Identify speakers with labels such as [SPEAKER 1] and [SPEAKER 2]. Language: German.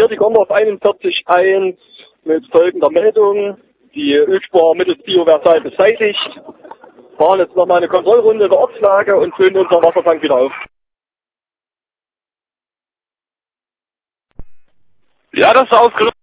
[SPEAKER 1] hier die Gondorf 41 ein mit folgender Meldung. Die Ölspur mittels Bioversal beseitigt. Fahren jetzt nochmal eine Kontrollrunde der Ortslage und füllen unseren Wassertank wieder auf.
[SPEAKER 2] Ja, das ist ausgerüstet.